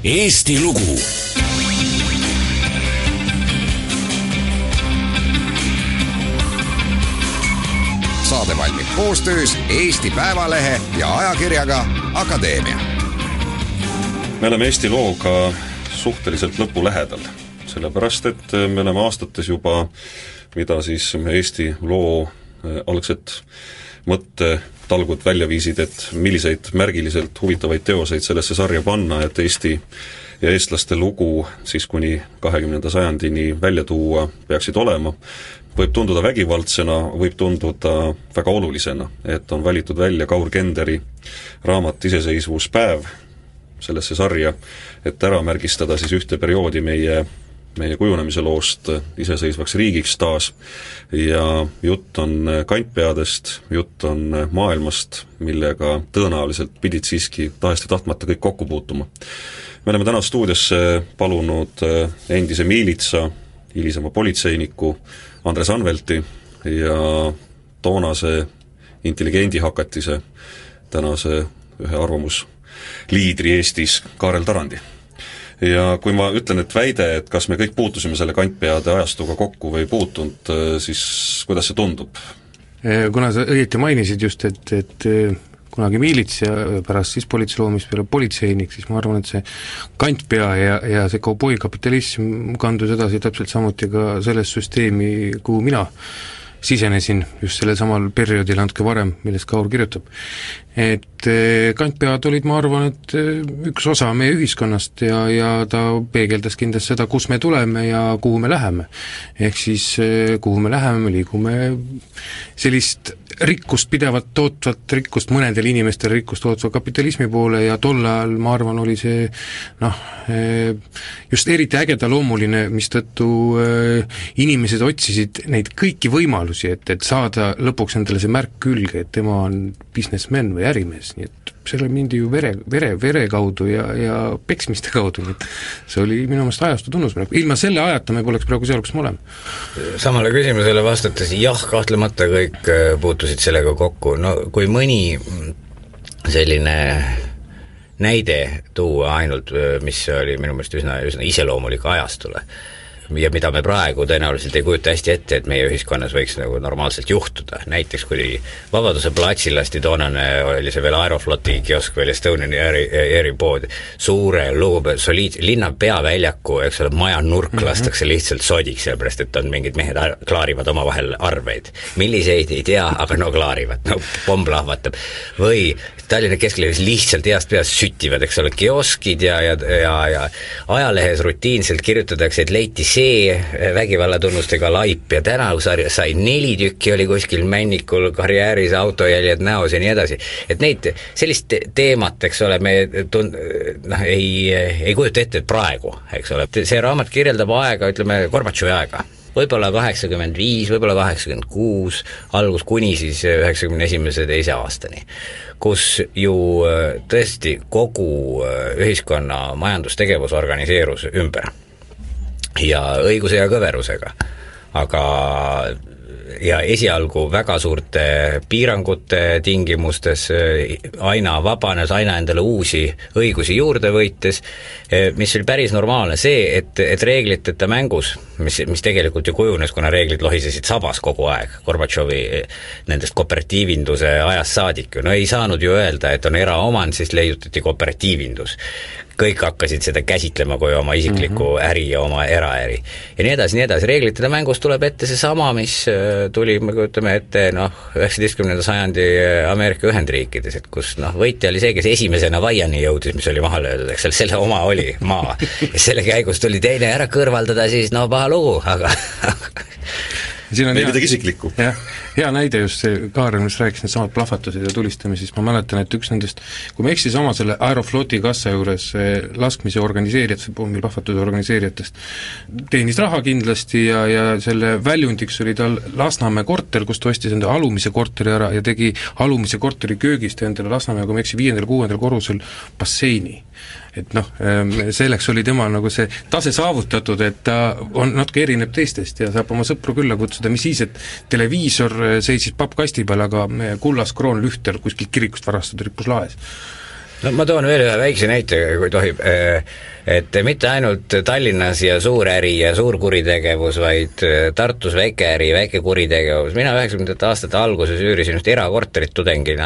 Eesti lugu. Saade valmib koostöös Eesti Päevalehe ja ajakirjaga Akadeemia. Me oleme Eesti looga suhteliselt lõpu lähedal, sellepärast et me oleme aastates juba, mida siis Eesti loo algset mõttetalgud välja viisid, et milliseid märgiliselt huvitavaid teoseid sellesse sarja panna, et Eesti ja eestlaste lugu siis kuni 20. sajandini välja tuua peaksid olema. Võib tunduda vägivaldsena, võib tunduda väga olulisena, et on valitud välja Kaur Kenderi raamat Iseseisvuspäev sellesse sarja, et ära märgistada siis ühte perioodi meie kujunemise loost iseseisvaks riigiks taas, ja jutt on kantpeadest, jutt on maailmast, millega tõenäoliselt pidid siiski tahesti tahtmata kõik kokku puutuma. Me oleme täna stuudiosse palunud endise miilitsa, hilisema politseiniku Andres Anvelti ja toonase intelligendi hakatise, tänase ühe arvamusliidri Eestis Kaarel Tarandi. Ja kui ma ütlen, et väide, et kas me kõik puutusime selle kantpeade ajastuga kokku või puutunud, siis kuidas see tundub? Kuna sa õieti mainisid just, et kunagi miilits ja pärast siis politsei loomist peale politseinik, siis ma arvan, et see kantpea ja see kauboikapitalism kandus edasi täpselt samuti ka selles süsteemi, kuhu mina sisenesin just sellel samal perioodil natuke varem, millest Kaur kirjutab. Et kantpead olid, ma arvan, et üks osa meie ühiskonnast ja ta peegeldas kindlasti seda, kus me tuleme ja kuhu me läheme. Ehk siis kuhu me läheme, me liigume sellist rikkust pidevat tootvat rikkust, mõnedel inimestel rikkust tootva kapitalismi poole, ja tol ajal, ma arvan, oli see just eriti ägeda loomuline, mistõttu inimesed otsisid neid kõiki võimalusi, et saada lõpuks endale see märk külge, et tema on businessman või ärimees, nii et selle mindi ju vere kaudu ja peksmiste kaudu, nii et see oli minu meelest ajastu tunnus. Ilma selle ajata me poleks praegu seal, kus me oleme. Samale küsimusele vastates, jah, kahtlemata kõik puutusid sellega kokku. No kui mõni selline näide tuua ainult, mis oli minu meelest üsna iseloomulik ajastule, ja mida me praegu tõenäoliselt ei kujuta hästi ette, et meie ühiskonnas võiks nagu normaalselt juhtuda. Näiteks kui Vabaduse platsil lasti toonane, oli see veel Aerofloti kiosk veel Estoniani eripood, suure linna peaväljaku, eks ole, maja nurk lastakse lihtsalt sodiks, sellepärast et on mingid mehed klaarivad omavahel arveid. Milliseid ei tea, aga no klaarivad, no pomm lahvatab. Või Tallinna kesklinnas lihtsalt heast peast süttivad, eks ole, kioskid ja ajalehes rutiinselt kirjutatakse, et leiti see vägivallatunnustega laip ja tänavusarja sai 4 tükki, oli kuskil männikul karjääris autojäljed näos ja nii edasi. Et neid, sellist teemat, eks ole, me ei kujuta ette praegu, eks ole. See raamat kirjeldab aega, ütleme, Gorbatšovi aega. Võib-olla 85, võib-olla 86, algus kuni siis 91. aastani, kus ju tõesti kogu ühiskonna majandustegevus organiseerus ümber. Ja õiguse ja kõverusega, aga ja esialgu väga suurte piirangute tingimustes aina vabanes, aina endale uusi õigusi juurde võites, mis oli päris normaalne see, et reegliteta mängus, mis tegelikult ju kujunes, kuna reeglid lohisesid sabas kogu aeg, Gorbatšovi nendest kooperatiivinduse ajast saadik, no ei saanud ju öelda, et on eraomand, siis leiutati kooperatiivindus. Kõik hakkasid seda käsitlema kui oma isikliku äri ja oma eraäri. Ja nii edasi. Reeglitele mängus tuleb ette see sama, mis tuli, me kujutame ette, 19. sajandi Ameerika Ühendriikides, et kus võitja oli see, kes esimesena vaiani jõudis, mis oli maha löödud, eks selle oma oli maa. Ja selle käigus tuli teine ära kõrvaldada, siis paha lugu, aga siin on ei midagi isiklikku. Hea näide just see Kaarel, mis rääkis need samad plahvatused ja tulistamised, siis ma mäletan, et üks nendest, kui me eksi sama selle Aerofloti kassa juures laskmise organiseerijatest, pommil plahvatuse organiseerijatest, teenis raha kindlasti ja selle väljundiks oli tal Lasnamäe korter, kus ta ostis enda alumise korteri ära ja tegi alumise korteri köögist endale Lasnamäe, kui me eksi 5.-6. korrusel basseini. Et selleks oli tema nagu see tase saavutatud, et ta on natuke erineb teistest ja saab oma sõpru külla kutsuda, mis siis, et televiisor seisis pappkasti peal, aga kullas kroonlühter kuskil kirikust varastada rippus laes. no ma toon veel ühe väikse näite, kui tohib, et mitte ainult Tallinnas ja suuräri ja suurkuritegevus, vaid Tartus väikeäri, väike kuritegevus, mina 90. aastate alguses üürisin üht erakorterit tudengina,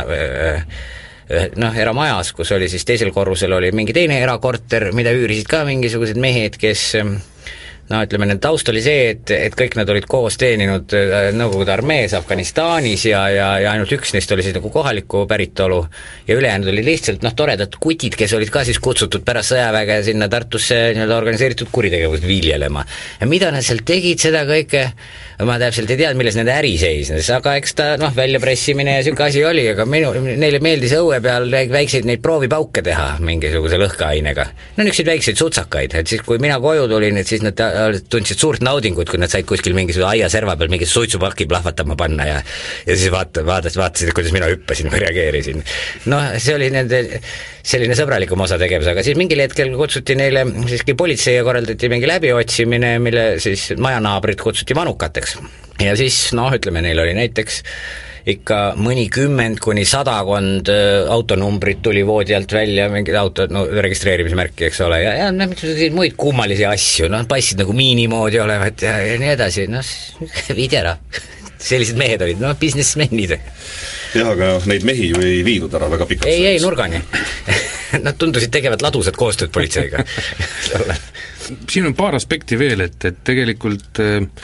eramajas, kus oli siis teisel korrusel oli mingi teine erakorter, mida üürisid ka mingisugused mehed, kes ütleme, nende taust oli see, et kõik nad olid koos teeninud Nõukogude armees Afganistanis ja ainult üks neist oli siis nagu kohaliku päritolu ja ülejäänud oli lihtsalt toredad kutid, kes olid ka siis kutsutud pärast sõjaväge sinna Tartusse nii-öelda organiseeritud kuritegevust viljelema. Ja mida nad seal tegid, seda kõike, ma täpselt ei tea, milles nende äri seisnes, aga eks ta väljapressimine ja siuke asi oli, aga neile meeldis õue peal väikseid neid proovipauke teha mingisuguse lõhkeainega. Niisuguseid väikseid sutsakaid, et siis kui mina koju tulin, et siis nad tundsid suurt naudingut, kui nad said kuskil mingisuguse aiaserva peal mingit suitsupaki plahvatama panna ja siis vaatasid, kuidas mina hüppasin või reageerisin. See oli nende selline sõbralikum osa tegevus, aga siis mingil hetkel kutsuti neile siiski politsei ja korraldati mingi läbiotsimine, mille siis majanaabrid kutsuti vanukateks. Ja siis, ütleme, neil oli näiteks ikka mõnikümmend kuni 100 autonumbrit tuli voodi alt välja, mingid autod, registreerimismärki, eks ole, ja muid kummalisi asju, passid nagu miinimoodi olevat ja nii edasi, viidi ära. Sellised mehed olid, businessmenid. Jah, aga neid mehi ju ei viidud ära väga pikalt. Ei, nurgani. Nad tundusid tegevat ladusat koostööd politseiga. Siin on paar aspekti veel, et tegelikult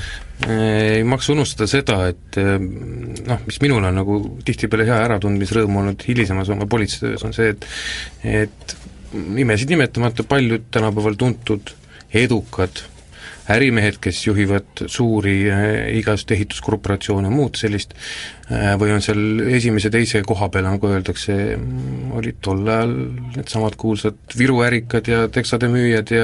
ei maksa unustada seda, et mis minul on nagu tihtipeale hea äratundmisrõõm olnud hilisemas oma politseitöös, on see, et nimesid nimetamata paljud tänapäeval tuntud edukad ärimehed, kes juhivad suuri igast ehituskorporatsioone ja muud sellist, või on seal esimese, teise koha peal, nagu öeldakse, olid tol ajal need samad kuulsad Viru ärikad ja teksade müüjad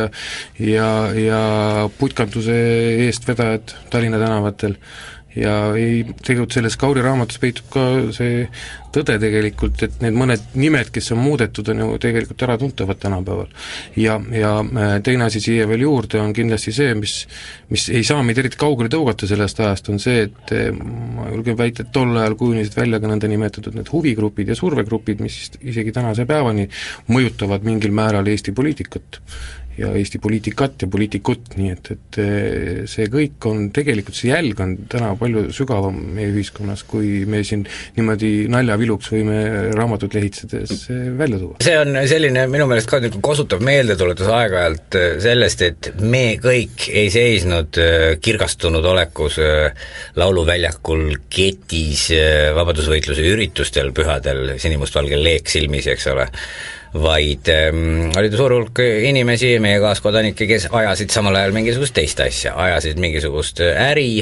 ja putkanduse eestvedajad Tallinna tänavatel. Ja tegelikult selles Kauri raamatus peitub ka see tõde tegelikult, et need mõned nimed, kes on muudetud, on ju tegelikult äratuntavad tänapäeval. Ja teine asi siia veel juurde on kindlasti see, mis ei saa meid eriti kaugele tõugata sellest ajast, on see, et ma julgen väita, et tol ajal kujunesid välja ka nõnda nimetatud need huvigrupid ja survegrupid, mis isegi tänase päevani mõjutavad mingil määral Eesti poliitikat ja Eesti poliitikat ja poliitikut, nii et see kõik on, tegelikult see jälg on täna palju sügavam meie ühiskonnas, kui me siin niimoodi naljaviluks võime raamatut lehitsedes välja tuua. See on selline minu meelest ka kosutav meeldetuletus aeg-ajalt sellest, et me kõik ei seisnud kirgastunud olekus lauluväljakul, ketis, vabadusvõitluse üritustel, pühadel, sinimustvalgel leek silmis, eks ole, vaid olid suur hulk inimesi, meie kaaskodanikke, kes ajasid samal ajal mingisugust teist asja, ajasid mingisugust äri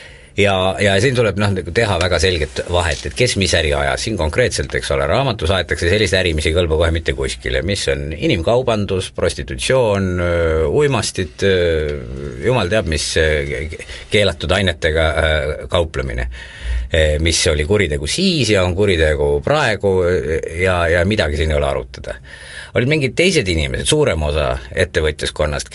ja siin tuleb teha väga selget vahet, et kes mis äri ajas, siin konkreetselt, eks ole, raamatus aetakse sellist äri, mis ei kõlba kohe mitte kuskile, mis on inimkaubandus, prostitutsioon, uimastid, jumal teab, mis keelatud ainetega kauplemine, mis oli kuritegu siis ja on kuritegu praegu ja midagi siin ei ole arutada. Olid mingid teised inimesed, suurem osa ettevõtjaskonnast,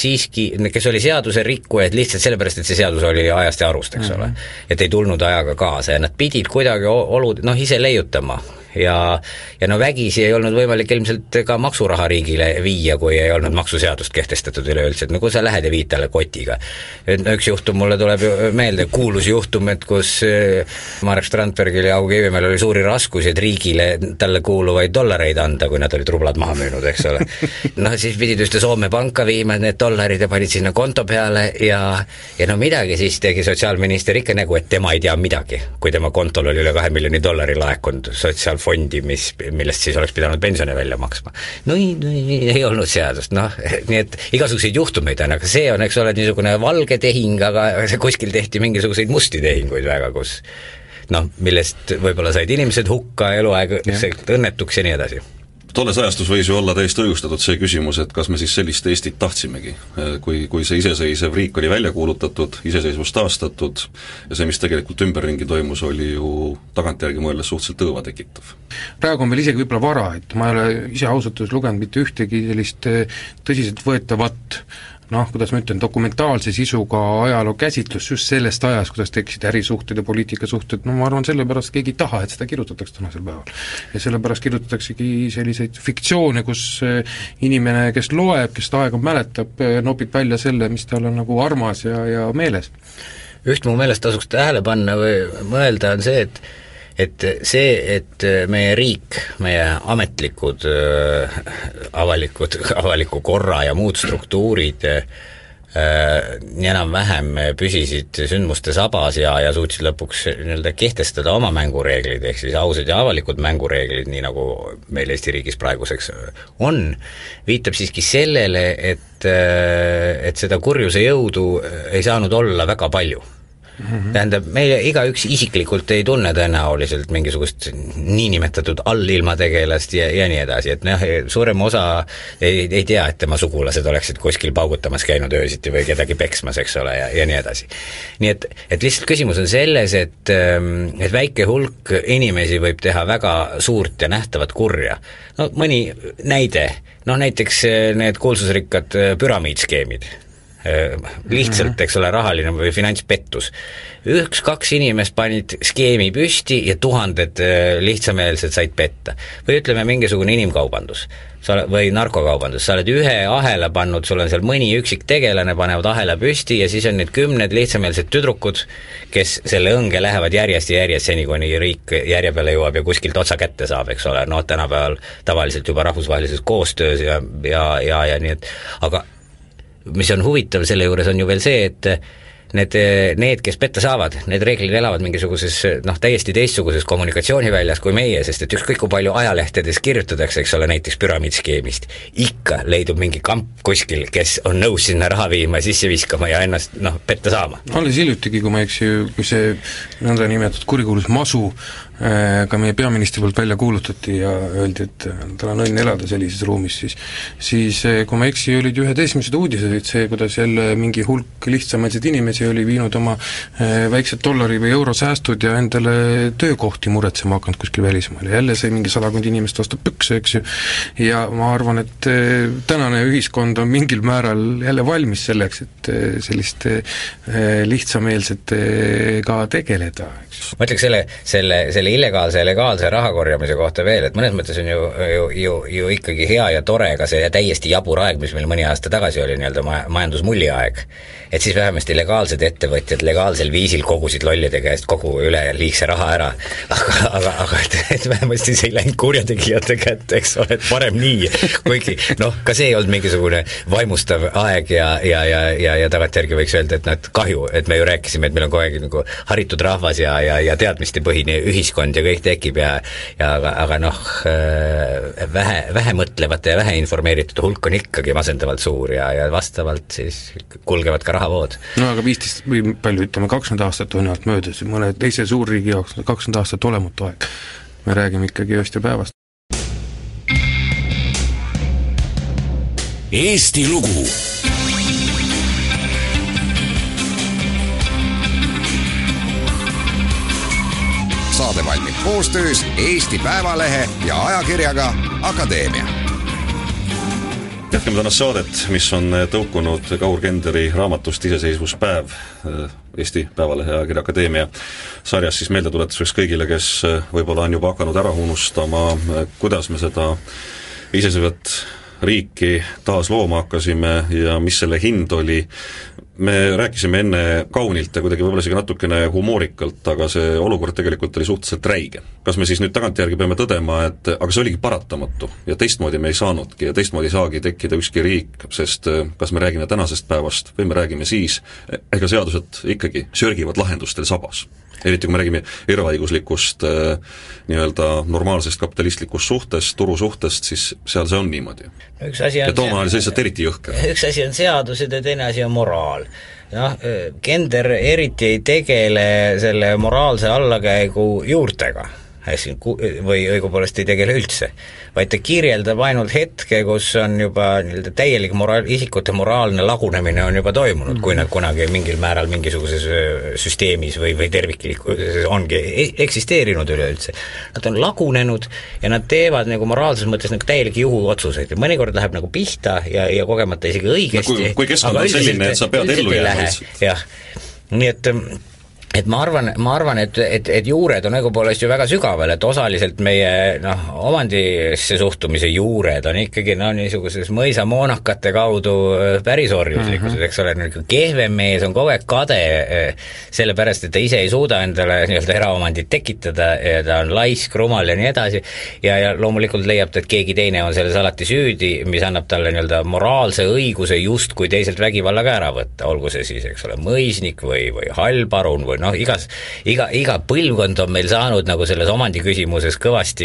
kes oli seaduse rikkujad lihtsalt sellepärast, et see seadus oli ajast ja arust, eks ole, et ei tulnud ajaga kaasa ja nad pidid kuidagi ise leiutama ja vägisi ei olnud võimalik ilmselt ka maksuraha riigile viia, kui ei olnud maksuseadust kehtestatud üleüldse, et kui sa lähed ja viid talle kotiga. Üks juhtum mulle tuleb meelde, kuulus juhtum, et kus Marek Strandbergil ja Augo Kivimäel oli suuri raskusi, et riigile talle kuuluvaid dollareid anda, kui nad olid rublad maha müünud, eks ole. Siis pidid ühte Soome panka viima need dollarid ja panid sinna konto peale ja midagi, siis tegi sotsiaalminister ikka nägu, et tema ei tea midagi, kui tema kontol oli üle 2 miljoni dollari laekunud sotsiaalfondi, millest siis oleks pidanud pensione välja maksma. Ei olnud seadust, nii et igasuguseid juhtumeid on, aga see on, eks ole, niisugune valge tehing, aga kuskil tehti mingisuguseid musti tehinguid väga, kus millest võib-olla said inimesed hukka, eluaeg õnnetuks ja nii edasi. Tolles ajastus võis ju olla täiesti õigustatud see küsimus, et kas me siis sellist Eestit tahtsimegi, kui see iseseisev riik oli välja kuulutatud, iseseisvus taastatud ja see, mis tegelikult ümberringi toimus, oli ju tagantjärgi mõeldes suhteliselt õõva tekitav. Praegu on veel isegi võib-olla vara, et ma ei ole ise ausalt lugenud mitte ühtegi sellist tõsiselt võetavat kuidas ma ütlen, dokumentaalse sisuga ajaloo käsitlus just sellest ajast, kuidas tekkisid ärisuhted ja poliitikasuhted, ma arvan, sellepärast keegi ei taha, et seda kirjutatakse tänasel päeval. Ja sellepärast kirjutataksegi selliseid fiktsioone, kus inimene, kes loeb, kes ta aega mäletab, nopib välja selle, mis tal on nagu armas ja meeles. Üht mu meelest tasuks tähele panna või mõelda on see, et meie riik, meie ametlikud avaliku korra ja muud struktuurid nii enam-vähem püsisid sündmuste sabas ja suutsid lõpuks nii-öelda kehtestada oma mängureeglid, ehk siis ausad ja avalikud mängureeglid, nii nagu meil Eesti riigis praeguseks on, viitab siiski sellele, et seda kurjuse jõudu ei saanud olla väga palju. Tähendab, meie igaüks isiklikult ei tunne tõenäoliselt mingisugust niinimetatud allilmategelast ja nii edasi, et suurem osa ei tea, et tema sugulased oleksid kuskil paugutamas käinud öösiti või kedagi peksmas, eks ole, ja nii edasi. Nii et lihtsalt küsimus on selles, et väike hulk inimesi võib teha väga suurt ja nähtavat kurja. No mõni näide, näiteks need kuulsusrikkad püramiidskeemid, lihtsalt, eks ole, rahaline või finantspettus. 1-2 inimest panid skeemi püsti ja tuhanded lihtsameelsed said petta. Või ütleme mingisugune inimkaubandus või narkokaubandus, sa oled ühe ahela pannud, sul on seal mõni üksik tegelane, panevad ahela püsti ja siis on need 10 lihtsameelsed tüdrukud, kes selle õnge lähevad järjest ja järjest, seni kuni riik järje peale jõuab ja kuskilt otsa kätte saab, eks ole, tänapäeval tavaliselt juba rahvusvahelises koostöös ja nii, et aga mis on huvitav selle juures on ju veel see, et need, kes petta saavad, need reeglid elavad mingisuguses täiesti teistsuguses kommunikatsiooniväljas kui meie, sest et ükskõik kui palju ajalehtedes kirjutatakse, eks ole, näiteks püramiidskeemist, ikka leidub mingi kamp kuskil, kes on nõus sinna raha viima, sisse viskama ja ennast petta saama. Alles hiljutigi, kui ma kui see nõnda nimetatud kurikuulus masu ka meie peaministri poolt välja kuulutati ja öeldi, et tal on õnn elada sellises ruumis, siis kui ma eksi, olid ühed esimesed uudised, et see, kuidas jälle mingi hulk lihtsamaid inimesi oli viinud oma väiksed dollari või eurosäästud ja endale töökohti muretsema hakanud kuskil välismaal ja jälle see mingi 100 inimest ostab pükse, eks ju, ja ma arvan, et tänane ühiskond on mingil määral jälle valmis selleks, et selliste lihtsameelsetega tegeleda, eks. Ma ütleks selle illegaalse ja legaalse raha korjamise kohta veel, et mõnes mõttes on ju ikkagi hea ja tore ka see täiesti jabur aeg, mis meil mõni aasta tagasi oli nii-öelda majandusmulli aeg, et siis vähemasti legaalsed ettevõtjad legaalsel viisil kogusid lollide käest kogu üle liigse raha ära, aga et vähemasti see ei läinud kurjategijate kätte, eks ole, et parem nii, kuigi ka see ei olnud mingisugune vaimustav aeg ja tagantjärgi võiks öelda, et kahju, et me ju rääkisime, et meil on kogu aeg nagu haritud rahvas ja teadmistepõhine ühiskond ja kõik tekib aga vähe mõtlevate ja vähe informeeritud hulk on ikkagi masendavalt suur ja vastavalt siis kulgevad ka rahavood. Aga 15 või palju, ütleme 20 aastat on ainult möödas, mõne teise suurriigi jaoks 20 aastat olematu aeg. Me räägime ikkagi ööst ja päevast. Eesti lugu. Saade valmib koostöös Eesti Päevalehe ja ajakirjaga Akadeemia. Jätkame tänast saadet, mis on tõukunud Kaur Kenderi raamatust Iseseisvuspäev Eesti Päevalehe ja ajakirja Akadeemia sarjas siis meeldetuletuseks kõigile, kes võib-olla on juba hakanud ära unustama, kuidas me seda iseseisvat riiki taas looma hakkasime ja mis selle hind oli. Me rääkisime enne kaunilt ja kuidagi võib-olla isegi natukene humoorikalt, aga see olukord tegelikult oli suhteliselt räige. Kas me siis nüüd tagantjärgi peame tõdema, et aga see oligi paratamatu ja teistmoodi me ei saanudki ja teistmoodi saagi tekkida ükski riik, sest kas me räägime tänasest päevast või me räägime siis, ega seadused ikkagi sörgivad lahendustel sabas. Eriti kui me räägime eraõiguslikust nii-öelda normaalsest kapitalistlikust suhtest, turusuhtest, siis seal see on niimoodi. Ja toona oli see lihtsalt eriti jõhker. Üks asi on seadused ja teine asi on moraal. Kender eriti ei tegele selle moraalse allakäigu juurtega. või õigupoolest ei tegele üldse, vaid ta kirjeldab ainult hetke, kus on juba nii-öelda täielik isikute moraalne lagunemine on juba toimunud, kui nad kunagi mingil määral mingisuguses süsteemis või terviklikkuses ongi eksisteerinud üleüldse. Nad on lagunenud ja nad teevad nagu moraalses mõttes nagu täielikke juhuotsuseid ja mõnikord läheb nagu pihta ja kogemata isegi õigesti, kui keskkond on selline, et sa pead ellu jääma. Jah, nii et ma arvan, et juured on õigupoolest ju väga sügaval, et osaliselt meie omandisse suhtumise juured on ikkagi niisuguses mõisamoonakate kaudu päris orjuslikkuses, eks ole, kehvem mees on kogu aeg kade sellepärast, et ta ise ei suuda endale nii-öelda eraomandit tekitada ja ta on laisk, rumal ja nii edasi ja loomulikult leiab ta, et keegi teine on selles alati süüdi, mis annab talle nii-öelda moraalse õiguse justkui teiselt vägivallaga ära võtta, olgu see siis, eks ole, mõisnik või hallparun või iga põlvkond on meil saanud nagu selles omandiküsimuses kõvasti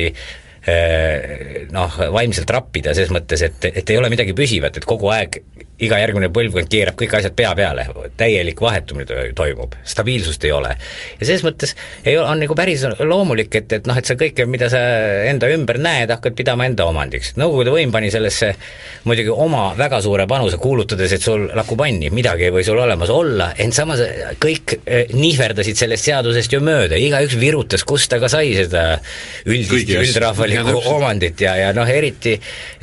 vaimselt rappida, ses mõttes, et ei ole midagi püsivat, et kogu aeg iga järgmine põlvkond keerab kõik asjad pea peale, täielik vahetumine toimub, stabiilsust ei ole. Ja selles mõttes on nagu päris loomulik, et sa kõike, mida sa enda ümber näed, hakkad pidama enda omandiks. Nõukogude võim pani sellesse muidugi oma väga suure panuse, kuulutades, et sul lakub anni, midagi ei või sul olemas olla, ent samas kõik nihverdasid sellest seadusest ju mööda, igaüks virutas, kus ta ka sai seda üldrahvalikku omandit ja eriti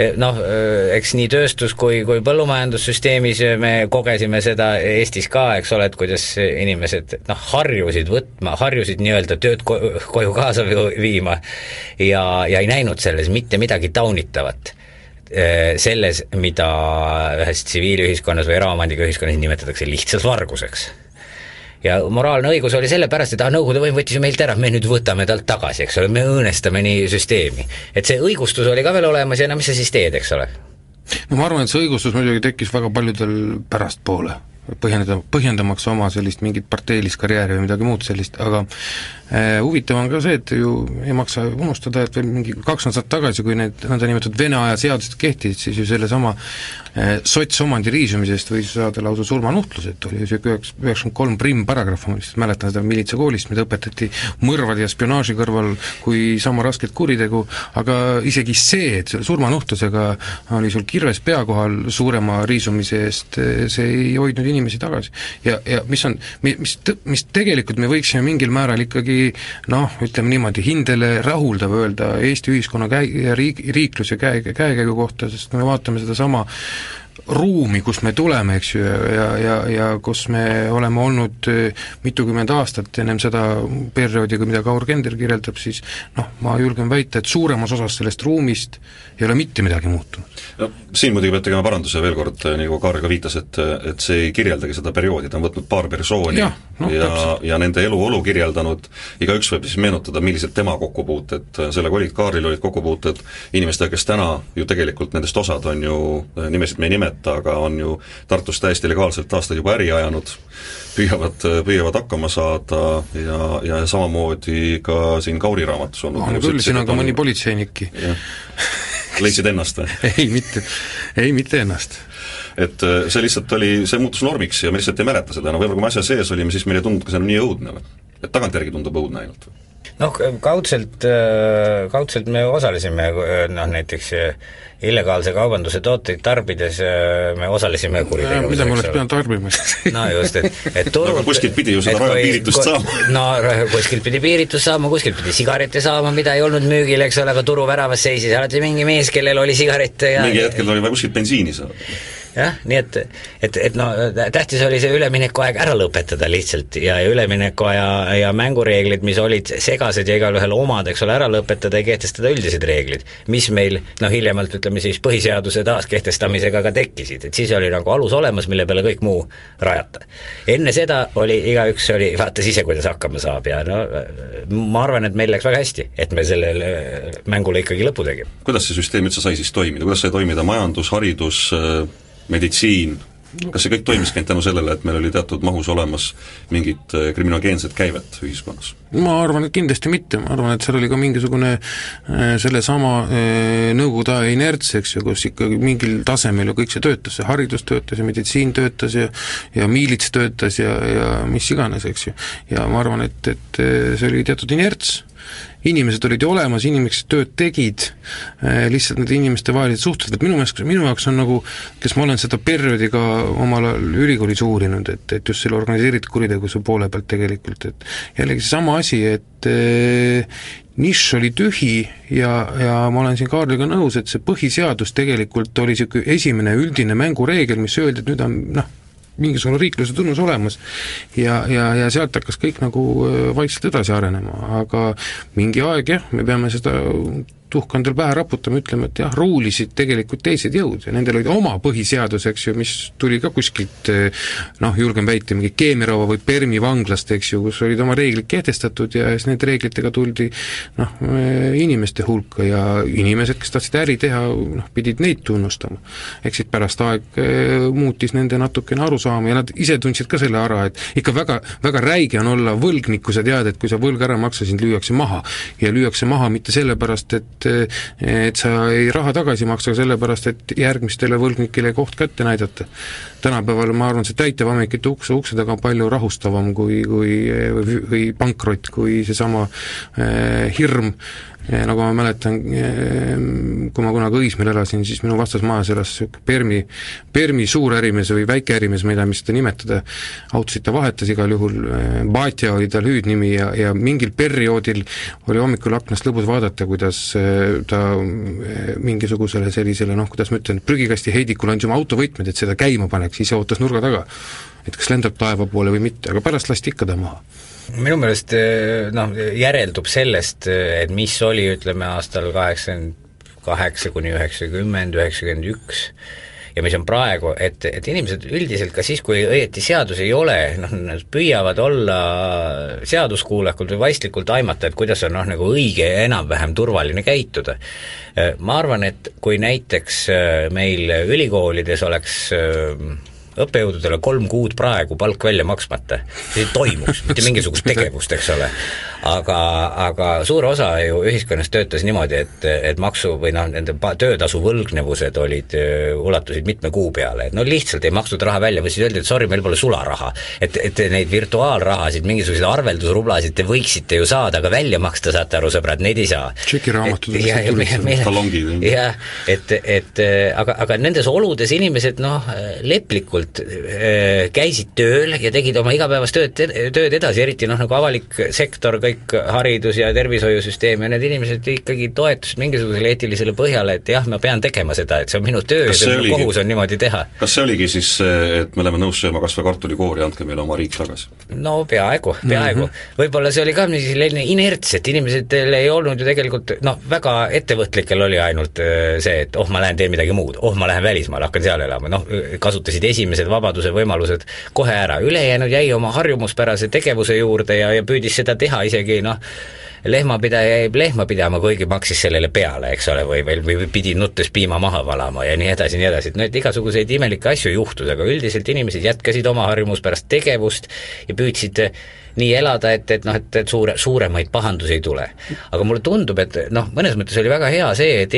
eks nii tööstus kui põllumajandussüsteemis me kogesime seda Eestis ka, eks ole, et kuidas inimesed harjusid nii-öelda tööd koju kaasa viima ja ei näinud selles mitte midagi taunitavat selles, mida ühes tsiviilühiskonnas või eraomandiga ühiskonnas nimetatakse lihtsalt varguseks. Ja moraalne õigus oli sellepärast, et Nõukogude võim võttis ju meilt ära, me nüüd võtame talt tagasi, eks ole, me õõnestame nii süsteemi. Et see õigustus oli ka veel olemas ja mis sa siis teed, eks ole? No ma arvan, et see õigustus muidugi tekkis väga paljudel pärastpoole, põhjendamaks oma sellist mingit parteilist karjääri või midagi muud sellist, aga huvitav on ka see, et ju ei maksa unustada, et veel mingi 2 nädalat tagasi, kui need nõndanimetatud Vene aja seadused kehtisid, siis ju sellesama sotsomandi riisumisest võis saada lausa surmanuhtlus, et oli ju 93 prim paragrahv, ma lihtsalt mäletan seda miilitsakoolist, mida õpetati mõrvad ja spionaaži kõrval kui sama rasket kuritegu, aga isegi see, et selle surmanuhtlusega oli sul kirves pea kohal suurema riisumise eest, see ei hoidnud inimesi tagasi. Ja mis tegelikult me võiksime mingil määral ikkagi ütleme niimoodi, hindele rahuldav öelda Eesti ühiskonna riikluse käekäigu kohta, sest kui me vaatame seda sama ruumi, kus me tuleme, eks ju, ja kus me oleme olnud mitukümmend aastat ennem seda perioodiga, mida Kaur Kender kirjeldab, siis ma julgen väita, et suuremas osas sellest ruumist ei ole mitte midagi muutunud. No, siin muidugi peab tegema paranduse veel kord, nagu Kaar ka viitas, et see ei kirjeldagi seda perioodi, ta on võtnud paar persooni ja nende elu kirjeldanud, igaüks võib siis meenutada, millised tema kokkupuuted, sellega olid, Kaaril olid kokkupuuted inimestega, kes täna ju tegelikult nendest osad on ju, nimesid me ei nimeta, aga on ju Tartus täiesti legaalselt aastaid juba äri ajanud, püüavad hakkama saada ja samamoodi ka siin Kauri raamatus olnud. No küll, siin on ka mõni politseinikki. Leidsid ennast või? Ei, mitte ennast. Et see lihtsalt oli, see muutus normiks ja me lihtsalt ei mäleta seda, võib-olla kui me asja sees olime, siis meil ei tundnud ka see nii õudne või? Et tagantjärgi tundub õudne ainult või? Kaudselt me osalesime, näiteks illegaalse kaubanduse tooteid tarbides me osalesime kuritegevuses. Mida me oleks pidanud tarbima? No just, et turud... Aga kuskilt pidi ju seda rajapiiritust saama. No kuskilt pidi piiritust saama, kuskilt pidi sigarette saama, mida ei olnud müügil, eks ole, aga turuväravas seisis alati mingi mees, kellel oli sigarette ja... Mingi hetkel oli vaja kuskilt bensiini saada. Jah, nii et tähtis oli see üleminekuaeg ära lõpetada lihtsalt ja üleminekuaja ja mängureeglid, mis olid segased ja igal ühel omad, eks ole, ära lõpetada ja kehtestada üldised reeglid, mis meil hiljemalt ütleme siis põhiseaduse taaskehtestamisega ka tekkisid, et siis oli nagu alus olemas, mille peale kõik muu rajata. Enne seda igaüks vaatas ise, kuidas hakkama saab ja ma arvan, et meil läks väga hästi, et me sellele mängule ikkagi lõpu tegime. Kuidas see süsteem üldse sai siis toimida? Kuidas sai toimida majandus, haridus, meditsiin, kas see kõik toimiski tänu sellele, et meil oli teatud mahus olemas mingid kriminogeenset käivet ühiskonnas? Ma arvan, et kindlasti mitte, ma arvan, et seal oli ka mingisugune sellesama nõukogude aja inerts, eks ju, kus ikkagi mingil tasemel ju kõik see töötas, see haridus töötas ja meditsiin töötas ja miilits töötas ja mis iganes, eks ju. Ja ma arvan, et see oli teatud inerts inimesed olid ju olemas, inimesed tööd tegid, lihtsalt need inimeste vahelised suhted, et minu jaoks on nagu, kes ma olen seda perioodi ka omal ajal ülikoolis uurinud, et just selle organiseeritud kuritegevuse poole pealt tegelikult, et jällegi sama asi, et nišš oli tühi ja ma olen siin Kaarliga nõus, et see põhiseadus tegelikult oli niisugune esimene üldine mängureegel, mis öeldi, et nüüd on mingisugune riikluse tunnus olemas ja sealt hakkas kõik nagu vaikselt edasi arenema, aga mingi aeg jah, me peame seda tuhkandel pähe raputama, ütlema, et jah, ruulisid tegelikult teised jõud ja nendel olid oma põhiseadus, eks ju, mis tuli ka kuskilt julgen väita, mingi Keemirova või Permi vanglast, eks ju, kus olid oma reeglid kehtestatud ja siis need reeglitega tuldi inimeste hulka ja inimesed, kes tahtsid äri teha, pidid neid tunnustama. Eks siit pärast aeg muutis nende natukene arusaama ja nad ise tundsid ka selle ära, et ikka väga, väga räige on olla võlgnik, kui sa tead, et kui sa võlg ära maksa, sind lüüakse maha ja lüüakse maha mitte sellepärast, et sa ei raha tagasi maksa, sellepärast, et järgmistele võlgnikele koht kätte näidata. Tänapäeval ma arvan, see täitevamikite ukse taga on palju rahustavam või pankrot, kui seesama hirm, nagu ma mäletan, kui ma kunagi Õismäel elasin, siis minu vastasmajas elas Permi suurärimees või väikeärimees, ma ei tea, mis seda nimetada, autosid ta vahetas igal juhul, Batja oli tal hüüdnimi ja mingil perioodil oli hommikul aknast lõbus vaadata, kuidas ta mingisugusele sellisele, kuidas ma ütlen, prügikasti heidikule andis oma autovõtmed, et seda käima paneks, ise ootas nurga taga, et kas lendab taeva poole või mitte, aga pärast lasti ikka ta maha. Minu meelest järeldub sellest, et mis oli, ütleme, aastal 88 kuni 90, 91 ja mis on praegu, et inimesed üldiselt ka siis, kui õieti seadus ei ole, nad püüavad olla seaduskuulekult või vaistlikult aimata, et kuidas on nagu õige ja enam-vähem turvaline käituda. Ma arvan, et kui näiteks meil ülikoolides oleks õppejõududele 3 kuud praegu palk välja maksmata, siis toimuks, mitte mingisugust tegevust, eks ole. Aga suur osa ju ühiskonnas töötas niimoodi, et maksu või nende töötasu võlgnevused ulatusid mitme kuu peale, et lihtsalt ei makstud raha välja või siis öeldi, et sorry, meil pole sularaha, et neid virtuaalrahasid, mingisuguseid arveldusrublasid te võiksite ju saada, aga välja maksta saate aru, sõbrad, neid ei saa. Tšekiraamatud talongid. Jah, aga nendes oludes inimesed leplikult käisid tööl ja tegid oma igapäevast tööd edasi, eriti nagu avalik sektor, kõik haridus- ja tervishoiusüsteem ja need inimesed ikkagi toetasid mingisugusele eetilisele põhjale, et jah, ma pean tegema seda, et see on minu töö ja see minu kohus on niimoodi teha. Kas see oligi siis see, et me oleme nõus sööma kas või kartulikoori, andke meile oma riik tagasi? No peaaegu. Võib-olla see oli ka selline inerts, et inimesed ei olnud ju tegelikult, väga ettevõtlikel oli ainult see, et ma lähen teen midagi muud, ma lähen välismaale, hakkan seal elama, kasutasid esimesed vabaduse võimalused kohe ära, ülejäänud jäi oma harjumuspärase tegevuse juurde ja püüdis seda teha isegi lehmapidaja jäi lehma pidama, kuigi maksis sellele peale, eks ole, või pidi nuttes piima maha valama ja nii edasi, et igasuguseid imelikke asju juhtus, aga üldiselt inimesed jätkasid oma harjumuspärast tegevust ja püüdsid nii elada, et suuremaid pahandusi ei tule. Aga mulle tundub, et mõnes mõttes oli väga hea see, et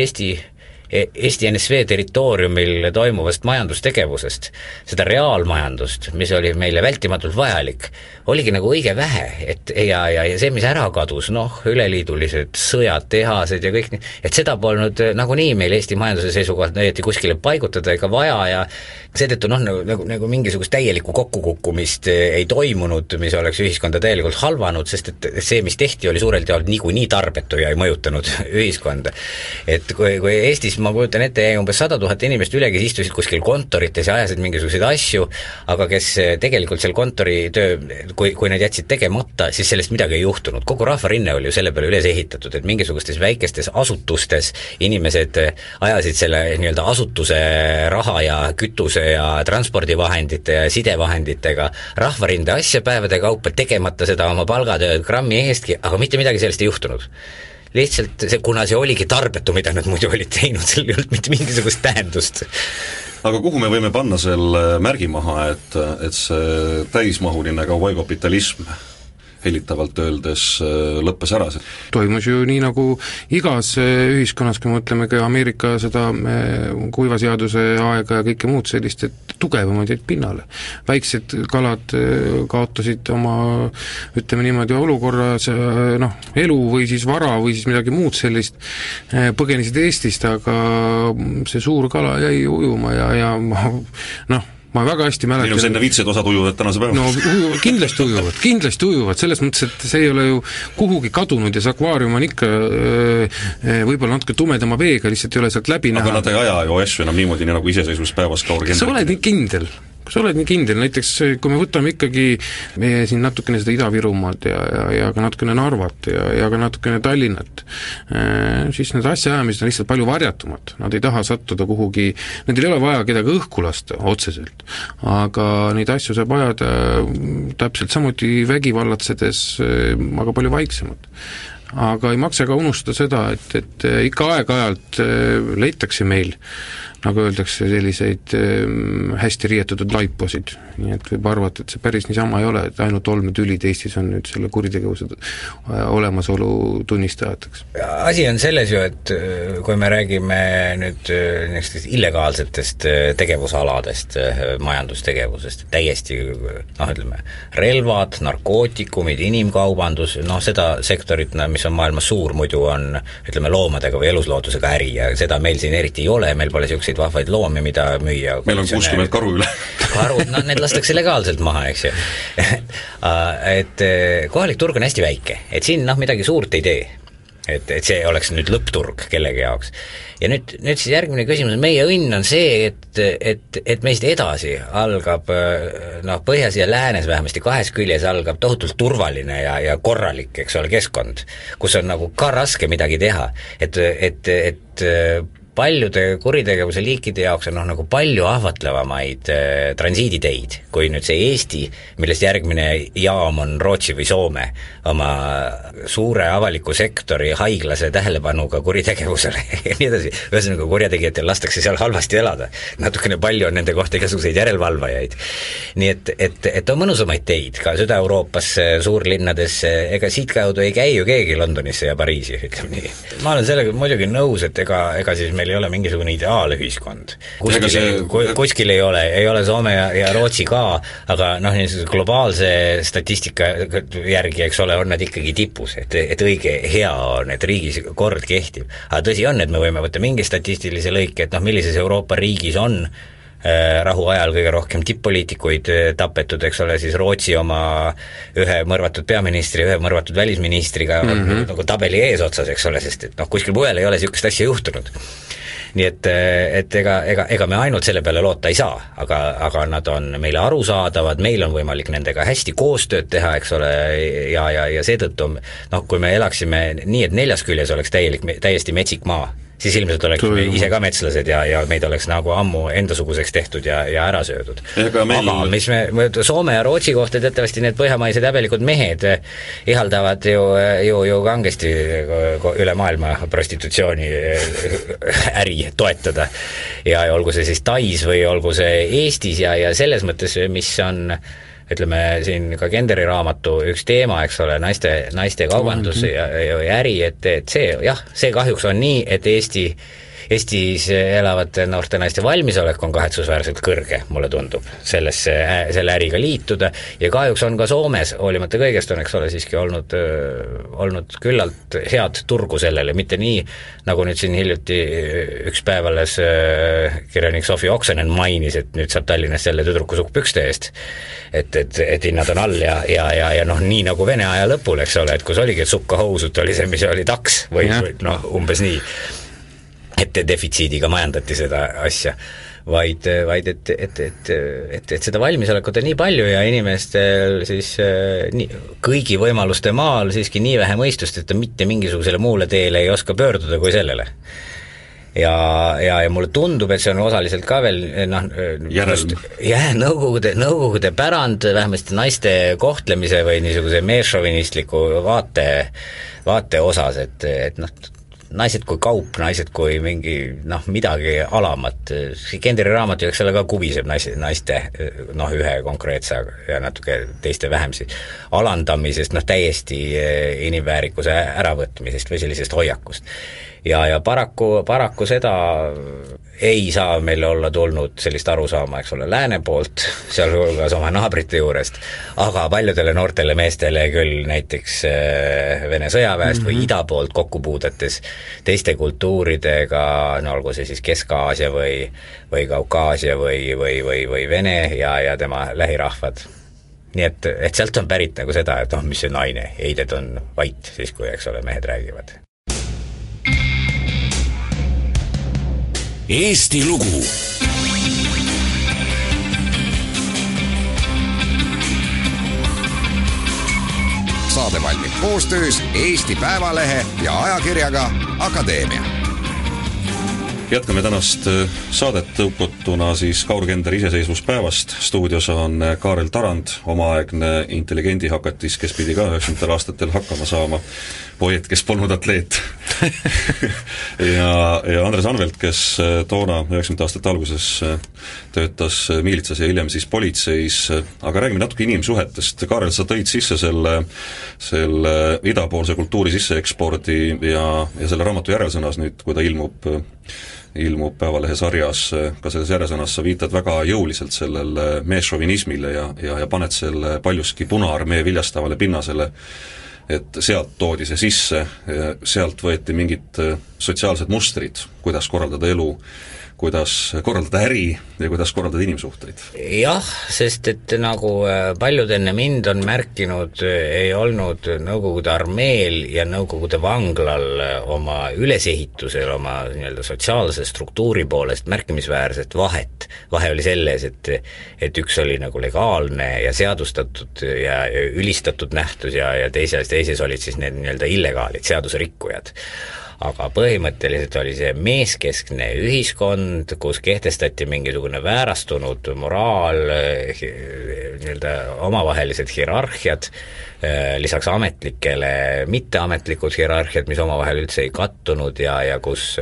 Eesti NSV territooriumil toimuvast majandustegevusest, seda reaalmajandust, mis oli meile vältimatult vajalik, oligi nagu õige vähe, ja see, mis ära kadus, üleliidulised sõjad, tehased ja kõik, et seda polnud nagunii meil Eesti majanduse seisukohalt õieti kuskile paigutada ega vaja ja seetõttu nagu mingisugust täielikku kokkukukkumist ei toimunud, mis oleks ühiskonda täielikult halvanud, sest et see, mis tehti, oli suurelt jaolt niikuinii tarbetu ja ei mõjutanud ühiskonda. Et kui Eestis, ma kujutan ette, jäi umbes 100 000 inimest üle, kes istusid kuskil kontorites ja ajasid mingisuguseid asju, aga kes tegelikult seal kontori töö, kui need jätsid tegemata, siis sellest midagi ei juhtunud. Kogu rahvarinne oli ju selle peale üles ehitatud, et mingisugustes väikestes asutustes inimesed ajasid selle nii-öelda asutuse raha ja kütuse ja transpordivahendite ja sidevahenditega rahvarinde asjapäevade kaupa tegemata seda oma palgatööd grammi eestki, aga mitte midagi sellest ei juhtunud. Lihtsalt kuna see oligi tarbetu, mida nad muidu olid teinud, seal ei olnud mitte mingisugust tähendust. Aga kuhu me võime panna selle märgi maha, et see täismahuline kauboikapitalism hellitavalt öeldes lõppes ära. Toimus ju nii nagu igas ühiskonnas, kui mõtleme ka Ameerika seda kuivaseaduse aega ja kõike muud sellist, et tugevamad jäid pinnale. Väiksed kalad kaotasid oma, ütleme niimoodi, olukorras elu või siis vara või siis midagi muud sellist, põgenisid Eestist, aga see suur kala jäi ujuma ja ma väga hästi mäletan. Minu enne vitsed osad ujuvad tänase päeva. No kindlasti ujuvad, selles mõttes, et see ei ole ju kuhugi kadunud ja see akvaarium on ikka võib-olla natuke tumedama veega, lihtsalt ei ole sealt läbi näha. Aga nad ei aja ju asju enam niimoodi, nagu iseseisvuspäevas ka orgendrid. Sa oled nii kindel, näiteks kui me võtame ikkagi meie siin natukene seda Ida-Virumaad ja ka natukene Narvat ja ka natukene Tallinnat, siis need asjaajamised on lihtsalt palju varjatumad, nad ei taha sattuda kuhugi, nendel ei ole vaja kedagi õhku lasta otseselt, aga neid asju saab ajada täpselt samuti vägivallatsedes, aga palju vaiksemad. Aga ei maksa ka unustada seda, et ikka aeg-ajalt leitakse meil, nagu öeldakse, selliseid hästi riietatud laiposid, nii et võib arvata, et see päris niisama ei ole, et ainult olmetülid Eestis on nüüd selle kuritegevuse olemasolu tunnistajateks. Asi on selles ju, et kui me räägime nüüd illegaalsetest tegevusaladest, majandustegevusest, täiesti, ütleme, relvad, narkootikumid, inimkaubandus, seda sektorit, mis on maailmas suur, muidu on, ütleme, loomadega või elusloodusega äri ja seda meil siin eriti ei ole, meil pole niisuguseid vahvaid loomi, mida müüa. Meil on 60 karu üle. Karud, need lastakse legaalselt maha, eks ju. Et kohalik turg on hästi väike, et siin midagi suurt ei tee. Et see oleks nüüd lõppturg kellegi jaoks. Ja nüüd siis järgmine küsimus, meie õnn on see, et meist edasi algab, põhjas ja läänes vähemasti kahes küljes algab tohutult turvaline ja korralik, eks ole, keskkond, kus on nagu ka raske midagi teha. Et paljude kuritegevuse liikide jaoks on nagu palju ahvatlevamaid transiiditeid, kui nüüd see Eesti, millest järgmine jaam on Rootsi või Soome, oma suure avaliku sektori haiglase tähelepanuga kuritegevusele ja nii edasi. Ühesõnaga kurjategijatel lastakse seal halvasti elada. Natukene palju on nende kohta igasuguseid järelevalvajaid. Nii et on mõnusamaid teid, ka Süda-Euroopas, suurlinnadesse, ega siit kaudu ei käi ju keegi Londonisse ja Pariisi, ütleme nii. Ma olen sellega muidugi nõus, et ega siis meil ei ole mingisugune ideaalühiskond. Kuskil ei ole Soome ja Rootsi ka, aga globaalse statistika järgi, eks ole, on nad ikkagi tipus, et õige hea on, et riigis kord kehtib. Aga tõsi on, et me võime võtta mingi statistilise lõike, et millises Euroopa riigis on rahu ajal kõige rohkem tipp-poliitikuid tapetud, eks ole, siis Rootsi oma ühe mõrvatud peaministri, ühe mõrvatud välisministriga nagu tabeli eesotsas, eks ole, sest et kuskil mujal ei ole niisugust asja juhtunud. Nii et ega me ainult selle peale loota ei saa, aga nad on meile arusaadavad, meil on võimalik nendega hästi koostööd teha, eks ole, ja seetõttu, kui me elaksime nii, et 4 küljes oleks täiesti metsik maa, siis ilmselt oleks ise ka metslased ja meid oleks nagu ammu endasuguseks tehtud ja ära söödud. Aga mis me Soome ja Rootsi kohta teatavasti need põhjamaised häbelikud mehed ihaldavad ju kangesti üle maailma prostitutsiooni äri toetada ja olgu see siis Tais või olgu see Eestis ja selles mõttes, mis on ütleme siin ka Genderi raamatu üks teema, eks ole, naiste kaubandus ja äri, et see kahjuks on nii, et Eestis elavate noorte naiste valmisolek on kahetsusväärselt kõrge, mulle tundub, selle äriga liituda ja kahjuks on ka Soomes, hoolimata kõigest on, eks ole, siiski olnud küllalt head turgu sellele, mitte nii, nagu nüüd siin hiljuti üks päev alles kirjanik Sofi Oksanen mainis, et nüüd saab Tallinnas selle tüdrukusukk pükste eest, et hinnad on all ja nii nagu Vene aja lõpul, eks ole, et kus oligi, et sukkahousut oli see, mis oli taks või umbes nii, et defitsiidiga majandati seda asja, vaid et seda valmisolekut on nii palju ja inimestel siis kõigi võimaluste maal siiski nii vähe mõistust, et ta mitte mingisugusele muule teele ei oska pöörduda kui sellele. Ja mulle tundub, et see on osaliselt ka veel nõukogude pärand, vähemasti naiste kohtlemise või niisuguse meesšovinistliku vaate osas, et naised kui kaup, naised kui mingi midagi alamat, see Genderi raamat ju eks selle ka kubiseb naiste ühe konkreetse ja natuke teiste vähemsi alandamisest, täiesti inimväärikuse äravõtmisest või sellisest hoiakust. Ja paraku seda ei saa meil olla tulnud sellist arusaama, eks ole, lääne poolt, sealhulgas oma naabrite juurest, aga paljudele noortele meestele küll näiteks Vene sõjaväest või ida poolt kokkupuudetes teiste kultuuridega, olgu see siis Kesk-Aasia või Kaukaasia või Vene ja tema lähirahvad. Nii et sealt on pärit nagu seda, et mis see naine, heided on vait siis, kui eks ole, mehed räägivad. Eesti lugu. Saade valmib koostöös Eesti Päevalehe ja ajakirjaga Akadeemia. Jätkame tänast saadet tõukotuna siis Kaur Kenderi iseseisvuspäevast. Stuudios on Kaarel Tarand, omaaegne intelligendihakatis, kes pidi ka 90. aastatel hakkama saama, poet, kes polnud atleet ja Andres Anvelt, kes toona 90. aastate alguses töötas miilitsas ja hiljem siis politseis, aga räägime natuke inimsuhetest. Kaarel, sa tõid sisse selle idapoolse kultuuri sisseekspordi ja selle raamatu järelsõnas nüüd, kui ta ilmub Päevalehe sarjas, ka selles järjesõnas sa viitad väga jõuliselt sellele meesšovinismile ja paned selle paljuski Punaarmee viljastavale pinnasele, et sealt toodi see sisse, sealt võeti mingid sotsiaalsed mustrid, kuidas korraldada elu, kuidas korraldada äri ja kuidas korraldada inimsuhteid. Jah, sest et nagu paljud enne mind on märkinud, ei olnud Nõukogude armeel ja Nõukogude vanglal oma ülesehitusel, oma nii-öelda sotsiaalse struktuuri poolest märkimisväärset vahet. Vahe oli selles, et üks oli nagu legaalne ja seadustatud ja ülistatud nähtus ja teises olid siis need nii-öelda illegaalid, seaduserikkujad. Aga põhimõtteliselt oli see meeskeskne ühiskond, kus kehtestati mingisugune väärastunud moraal, nii-öelda omavahelised hierarhiad, lisaks ametlikele mitteametlikud hierarhiad, mis omavahel üldse ei kattunud ja kus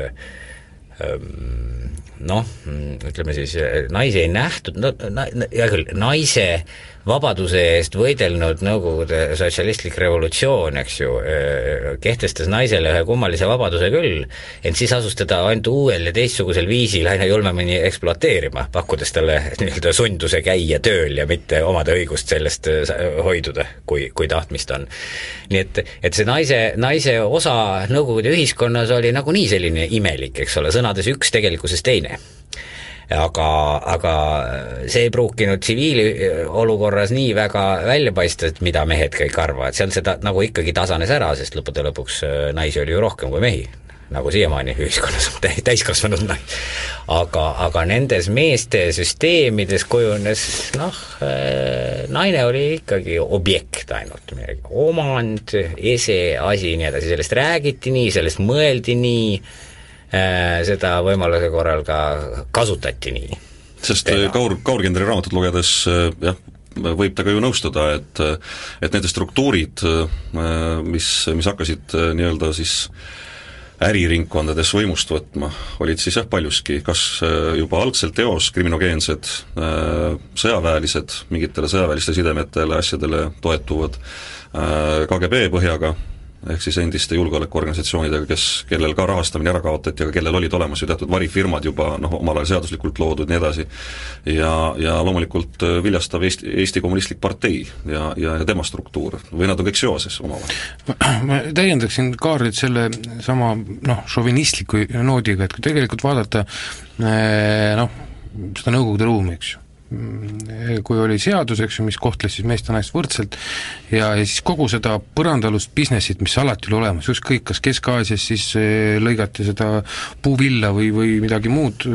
ütleme siis, naisi ei nähtud, hea küll, naise vabaduse eest võidelnud Nõukogude sotsialistlik revolutsioon, eks ju, kehtestas naisele ühe kummalise vabaduse küll, ent siis asus teda ainult uuel ja teistsugusel viisil aina julmemini ekspluateerima, pakkudes talle nii-öelda sunduse käia tööl ja mitte omada õigust sellest hoiduda, kui tahtmist on. Nii et see naise osa Nõukogude ühiskonnas oli nagunii selline imelik, eks ole, sõnades üks, tegelikkuses teine. Aga see ei pruukinud tsiviiliolukorras nii väga välja paista, et mida mehed kõik arvavad, seal seda nagu ikkagi tasanes ära, sest lõppude lõpuks naisi oli ju rohkem kui mehi, nagu siiamaani ühiskonnas on täiskasvanud naisi. Aga nendes meeste süsteemides kujunes, naine oli ikkagi objekt ainult, omand, ese, asi, nii edasi, sellest räägiti nii, sellest mõeldi nii, seda võimaluse korral ka kasutati nii. Sest Kaur Kenderi raamatut lugedes võib ta ka ju nõustuda, et nende struktuurid, mis hakkasid nii-öelda siis äriringkondades võimust võtma, olid siis paljuski, kas juba algselt teos kriminogeensed, sõjaväelised, mingitele sõjaväeliste sidemetele, asjadele toetuvad, KGB põhjaga, ehk siis endiste julgeolekuorganisatsioonidega, kellel ka rahastamine ära kaotati, aga kellel olid olemas ju teatud varifirmad juba omal ajal seaduslikult loodud, nii edasi. Ja loomulikult viljastav Eesti kommunistlik partei ja tema struktuur, või nad on kõik seoses omavahel? Ma täiendaksin Kaarlit selle sama šovinistliku noodiga, et kui tegelikult vaadata seda Nõukogude ruumi, eks ju, kui oli seadus, eks ju, mis kohtles siis meest ja naist võrdselt ja siis kogu seda põrandalust businessit, mis alati oli olemas, just kõik, kas Kesk-Aasias siis lõigati seda puuvilla või midagi muud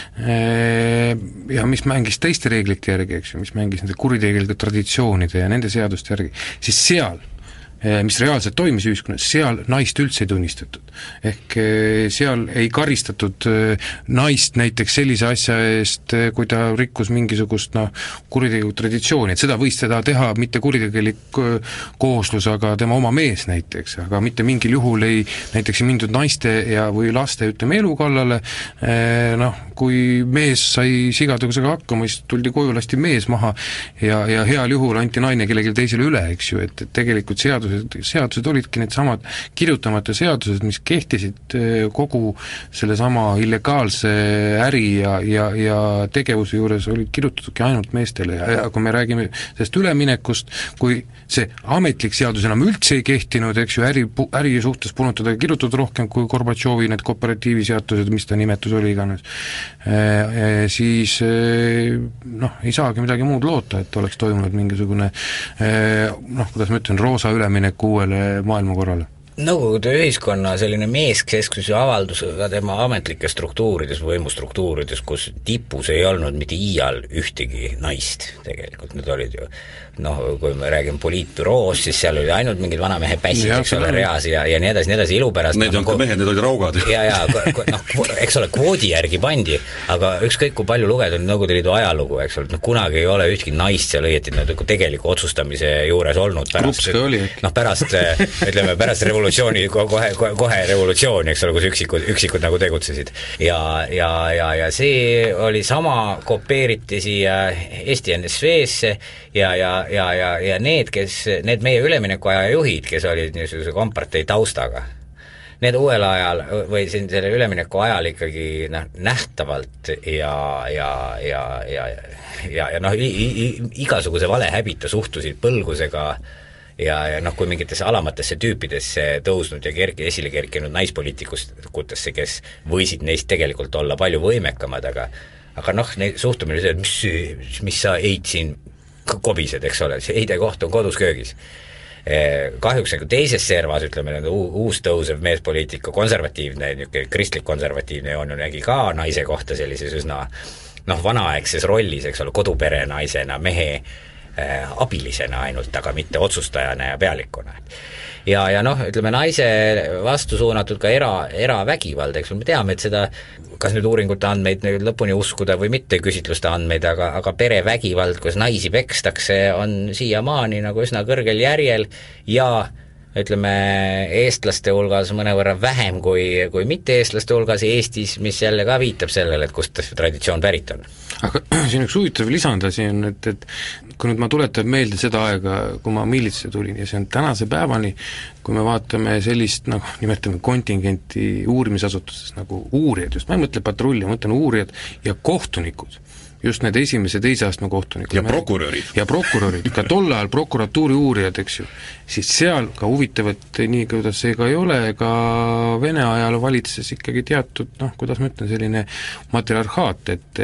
ja mis mängis teiste reeglite järgi, eks ju, mis mängis nende kuritegelike traditsioonide ja nende seaduste järgi, siis seal mis reaalselt toimis ühiskonnas, seal naist üldse ei tunnistatud. Ehk seal ei karistatud naist näiteks sellise asja eest, kui ta rikkus mingisugust kuritegelikku traditsiooni, et seda võis teda teha mitte kuritegelik kooslus, aga tema oma mees näiteks, aga mitte mingil juhul ei näiteks mindud naiste ja või laste elu kallale, kui mees sai sigadusega hakkama, siis tuldi koju, lasti mees maha ja heal juhul anti naine kellelegi teisele üle, eks ju, et tegelikult seadused olidki need samad kirjutamata seadused, mis kehtisid kogu sellesama illegaalse äri ja tegevuse juures olid kirjutatudki ainult meestele ja kui me räägime sellest üleminekust, kui see ametlik seadus enam üldse ei kehtinud, eks ju, äri suhtes polnud teda kirjutatud rohkem kui Gorbatšovi need kooperatiiviseadused, mis ta nimetus oli iganes, siis ei saagi midagi muud loota, et oleks toimunud mingisugune kuidas ma ütlen, roosa üleminek uuele maailmakorrale. Nõukogude ühiskonna selline meeskesksuse avaldus ka tema ametlikes struktuurides, võimustruktuurides, kus tipus ei olnud mitte iial ühtegi naist tegelikult, need olid ju kui me räägime poliitbüroos, siis seal oli ainult mingid vanamehe pässid, eks ole, reas ja nii edasi, ilu pärast. Need ei olnud ka mehed, need olid raugad. Eks ole, kvoodi järgi pandi, aga ükskõik kui palju lugeda Nõukogude Liidu ajalugu, eks ole, kunagi ei ole ühtki naist seal õieti tegeliku otsustamise juures olnud pärast revolutsiooni, kohe revolutsiooni, eks ole, kus üksikud nagu tegutsesid. Ja see oli sama, kopeeriti siia Eesti NSV-sse ja need meie üleminekuaja juhid, kes olid niisuguse kompartei taustaga, need uuel ajal või siin selle ülemineku ajal ikkagi nähtavalt igasuguse valehäbita suhtusid põlgusega ja kui mingitesse alamatesse tüüpidesse tõusnud ja esile kerkinud naispoliitikutesse, kes võisid neist tegelikult olla palju võimekamad, aga suhtumine see, et mis sa eid siin kobised, eks ole, see heidekoht on kodus köögis. Kahjuks teises servas, ütleme, uus tõusev meespoliitika, konservatiivne, kristlik-konservatiivne joon nägi ka naise kohta sellises üsna vanaaegses rollis, eks ole, kodupere naisena, mehe abilisena ainult, aga mitte otsustajana ja pealikuna. Ja ütleme, naise vastu suunatud ka eravägivald, eks me teame, et seda, kas nüüd uuringute andmeid nüüd lõpuni uskuda või mitte küsitluste andmeid, aga perevägivald, kus naisi pekstakse, on siiamaani üsna kõrgel järjel ja ütleme, eestlaste hulgas mõnevõrra vähem kui mitte-eestlaste hulgas Eestis, mis jälle ka viitab sellele, et kust traditsioon pärit on. Aga siin üks huvitav lisandasi on, et kui nüüd ma tuletan meelde seda aega, kui ma miilitsasse tulin ja see on tänase päevani, kui me vaatame sellist, nimetame kontingenti uurimisasutustes nagu uurijad, just ma ei mõtle patrulli, ma mõtlen uurijad ja kohtunikud, just need esimese teise astme kohtunikud. Ja prokurörid, ka tol ajal prokuratuuri uurijad, eks ju, siis seal ka huvitavat, nii kuidas see ka ei ole, ka Vene ajal valitses ikkagi teatud, kuidas ma ütlen, selline matriarhaat, et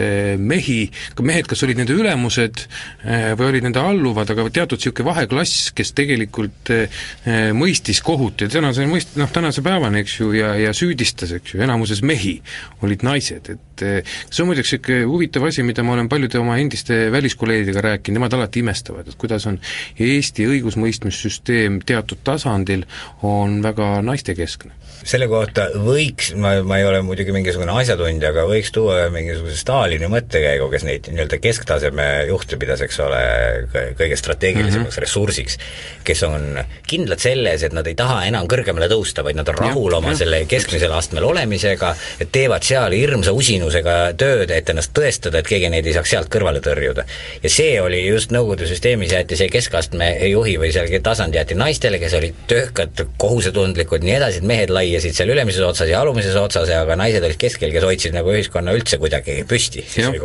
mehed, kas olid nende ülemused või olid nende alluvad, aga teatud niisugune vaheklass, kes tegelikult mõistis kohut ja tänase päevani, eks ju, ja süüdistas, eks ju, enamuses mehi olid naised, et see on muideks niisugune huvitav asi, mida ma olen paljude oma endiste väliskolleegidega rääkinud, nemad alati imestavad, et kuidas on Eesti õigusmõistmissüsteem teatud tasandil on väga naistekeskne. Selle kohta võiks, ma ei ole muidugi mingisugune asjatundja, aga võiks tuua mingisuguse Stalini mõttekäigu, kes neid nii-öelda kesktaseme juhte pidas, eks ole, kõige strateegilisemaks ressursiks, kes on kindlad selles, et nad ei taha enam kõrgemale tõusta, vaid nad on rahul oma selle keskmisel astmel olemisega, et teevad seal hirmsa usinusega tööd, et ennast tõestada, et keegi neid ei saaks sealt kõrvale tõrjuda. Ja see oli just Nõukogude süsteemis jäeti see keskastme juhi või seal tasand jäeti naistele, kes olid töökad, kohusetundlikud, nii edasi, et mehed laiasid seal ülemises otsas ja alumises otsas, aga naised olid keskel, kes hoidsid nagu ühiskonna üldse kuidagi püsti.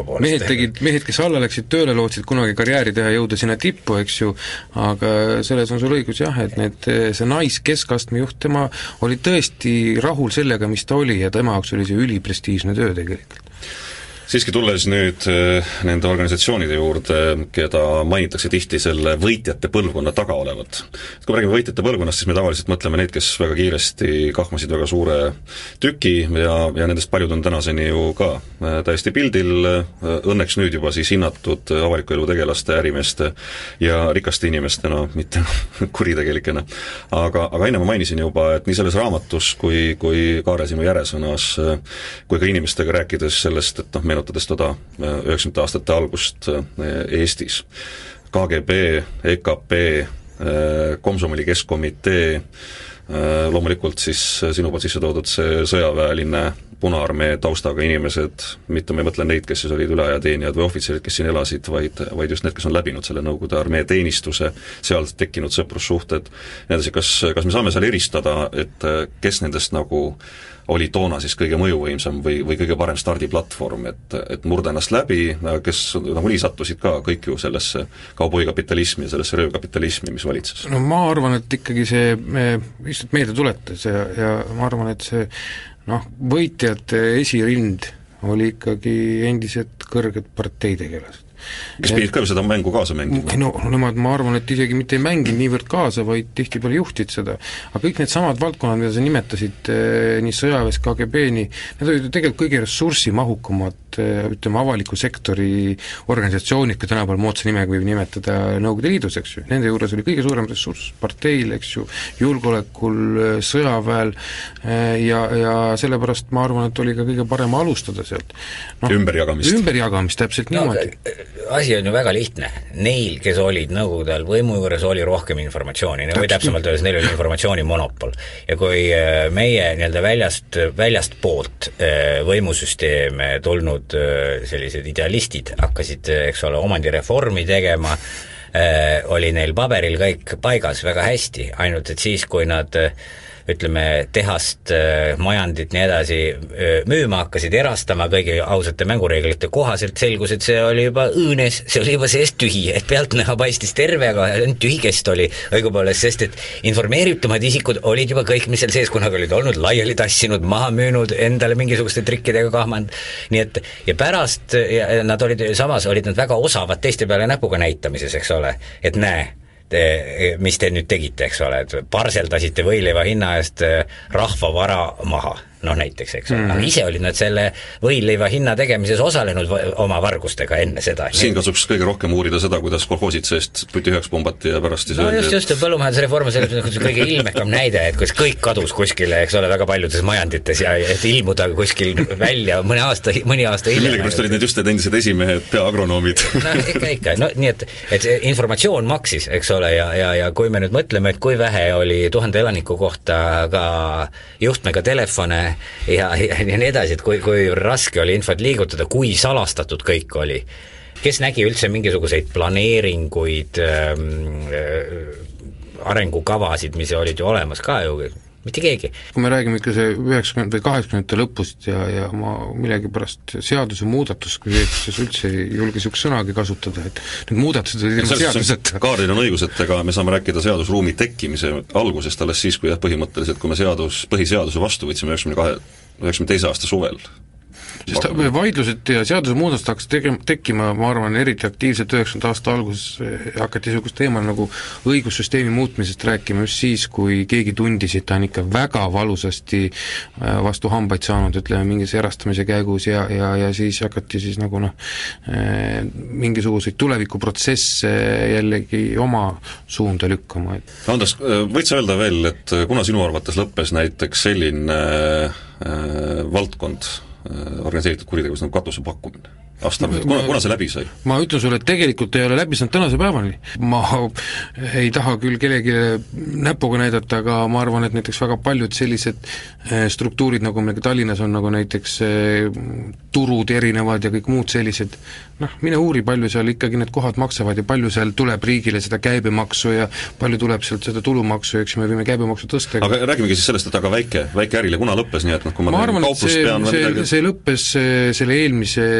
Mehed, kes alla läksid tööle, lootsid kunagi karjääri teha, jõuda sinna tippu, eks ju, aga selles on sul õigus jah, et see naiskeskastme juht, tema oli tõesti rahul sellega, mis ta oli ja tema jaoks oli see üliprestiižne töö tegelikult. siiski tulles nüüd nende organisatsioonide juurde, keda mainitakse tihti selle võitjate põlvkonna taga olevat. Kui me räägime võitjate põlvkonnast, siis me tavaliselt mõtleme neid, kes väga kiiresti kahmasid väga suure tüki ja nendest paljud on tänaseni ju ka täiesti pildil, õnneks nüüd juba siis hinnatud avaliku elu tegelaste, ärimeeste ja rikaste inimestena, mitte kuritegelikena. Aga enne ma mainisin juba, et nii selles raamatus kui Kaare sinu järesõnas, kui ka inimestega rääkides sellest, et meenutades 90. aastate algust Eestis. KGB, EKP, Komsomoli Keskkomitee, loomulikult siis sinu poolt sisse toodud see sõjaväeline Punaarmee taustaga inimesed, mitte ma ei mõtle neid, kes siis olid üleajateenijad või ohvitserid, kes siin elasid, vaid just need, kes on läbinud selle Nõukogude armee teenistuse, seal tekkinud sõprussuhted. Kas me saame seal eristada, et kes nendest nagu oli toona siis kõige mõjuvõimsam või kõige parem stardiplatvorm, et murda ennast läbi, kes nagu nii sattusid ka kõik ju sellesse kauboikapitalismi ja sellesse röövkapitalismi, mis valitses? No ma arvan, et ikkagi see lihtsalt meelde tuletas ja ma arvan, et see võitjate esirind oli ikkagi endised kõrged parteitegelased. Kes pidid ka seda mängu kaasa mängima? No nemad, ma arvan, et isegi mitte ei mänginud niivõrd kaasa, vaid tihtipeale juhtid seda. Aga kõik need samad valdkonnad, mida sa nimetasid, nii sõjaväes, KGB-ni, need olid ju tegelikult kõige ressursimahukamad, ütleme, avaliku sektori organisatsioonid, kui tänapäeval moodsa nimega võib nimetada Nõukogude Liidus, eks ju. Nende juures oli kõige suurem ressurss parteil, eks ju, julgeolekul, sõjaväel ja sellepärast ma arvan, et oli ka kõige parem alustada sealt. Ümberjagamist, täpselt niimoodi. Asi on ju väga lihtne. Neil, kes olid Nõukogude ajal võimu juures, oli rohkem informatsiooni, või täpsemalt öeldes, neil oli informatsiooni monopol. Ja kui meie nii-öelda väljast poolt võimusüsteeme tulnud sellised idealistid hakkasid, eks ole, omandireformi tegema, oli neil paberil kõik paigas väga hästi, ainult et siis, kui nad ütleme, tehast, majandit nii edasi müüma hakkasid, erastama kõigi ausate mängureeglite kohaselt, selgus, et see oli juba õõnes, see oli juba seest tühi, et pealtnäha paistis terve, aga tühikest oli õigupoolest, sest et informeeritumad isikud olid juba kõik, mis seal sees kunagi olid olnud, laiali tassinud, maha müünud, endale mingisuguste trikkidega kahmanud, nii et ja pärast ja nad olid nad väga osavad teiste peale näpuga näitamises, eks ole, et näe, mis te nüüd tegite, eks ole, et parseldasite võileiva hinna eest rahva vara maha, näiteks, eks ole. Aga ise olid nad selle võileiva hinna tegemises osalenud oma vargustega enne seda. Siin kasuks kõige rohkem uurida seda, kuidas kolhoosid seest puti üheks pumbati ja pärast just, põllumajandusreform on kõige ilmekam näide, et kus kõik kadus kuskile, eks ole, väga paljudes majandites ja et ilmuda kuskil välja mõni aasta hiljem. Millegipärast olid need just need endised esimehed, peaagronoomid. Ikka, nii et informatsioon maksis, eks ole, ja kui me nüüd mõtleme, et kui vähe oli 1000 elaniku kohta ka juhtmega telefone ja nii edasi, et kui raske oli infot liigutada, kui salastatud kõik oli. Kes nägi üldse mingisuguseid planeeringuid, arengukavasid, mis olid ju olemas ka ju, mitte keegi. Kui me räägime ikka see 90 või 80 lõpust ja ma millegipärast seaduse muudatus, kui siis üldse ei julge sihukest sõnagi kasutada, et need muudatused olid ilma seadused. Kaardil on õigus, et me saame rääkida seadusruumi tekkimise algusest alles siis, kui põhimõtteliselt, kui me põhiseaduse vastu võtsime 92. aasta suvel. Sest vaidlused ja seaduse muudatused hakkas tekkima, ma arvan, eriti aktiivselt 90. aasta alguses hakati niisugust teemal nagu õigussüsteemi muutmisest rääkima just siis, kui keegi tundis, et ta on ikka väga valusasti vastu hambaid saanud, ütleme, mingis erastamise käigus ja siis hakati siis nagu mingisuguseid tulevikuprotsesse jällegi oma suunda lükkama. Andres, võid sa öelda veel, et kuna sinu arvates lõppes näiteks selline valdkond, organiseeritud kuritegevus nagu katuse pakkumine? Kuna see läbi sai? Ma ütlen sulle, et tegelikult ei ole läbi saanud tänase päevani. Ma ei taha küll kellegi näpuga näidata, aga ma arvan, et näiteks väga paljud sellised struktuurid, nagu meil Tallinnas on, nagu näiteks turud erinevad ja kõik muud sellised, mine uuri, palju seal ikkagi need kohad maksavad ja palju seal tuleb riigile seda käibemaksu ja palju tuleb sealt seda tulumaksu, eks me võime käibemaksu tõsta. Aga räägimegi siis sellest, et aga väike ärile, kuna lõppes, nii et kui ma arvan, et see lõppes selle eelmise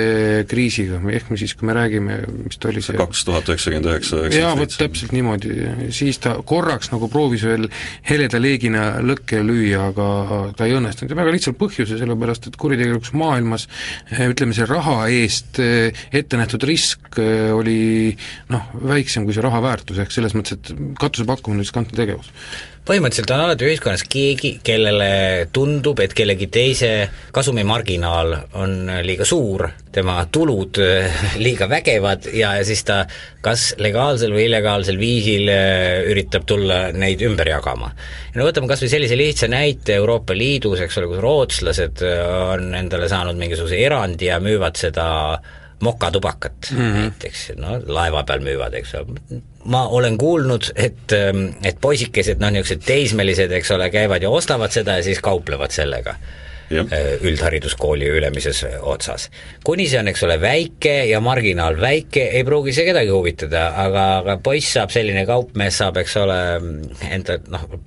kriisiga, ehk me siis, kui me räägime, mis ta oli see 2099. jaa, vot täpselt niimoodi, siis ta korraks nagu proovis veel heleda leegina lõkke lüüa, aga ta ei õnnestunud ja väga lihtsalt põhjuse, sellepärast et kuritegelikus maailmas ütleme, see raha eest ette nähtud risk oli väiksem kui see raha väärtus, ehk selles mõttes, et katuse pakkumine on riskantne tegevus. Põhimõtteliselt on alati ühiskonnas keegi, kellele tundub, et kellegi teise kasumimarginaal on liiga suur, tema tulud liiga vägevad ja siis ta kas legaalsel või illegaalsel viisil üritab tulla neid ümber jagama. Ja võtame kas või sellise lihtsa näite Euroopa Liidus, eks ole, kus rootslased on endale saanud mingisuguse erandi ja müüvad seda mokatubakat näiteks, laeva peal müüvad, eks ole. Ma olen kuulnud, et poisikesed, niisugused teismelised, eks ole, käivad ja ostavad seda ja siis kauplevad sellega üldhariduskooli ülemises otsas. Kuni see on, eks ole, väike ja marginaal väike, ei pruugi see kedagi huvitada, aga poiss saab selline kaupmees, saab, eks ole, enda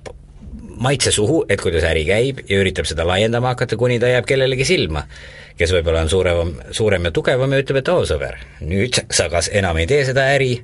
maitse suhu, et kuidas äri käib ja üritab seda laiendama hakata, kuni ta jääb kellelegi silma, kes võib-olla on suurem ja tugevam ja ütleb, et sõber, nüüd sa kas enam ei tee seda äri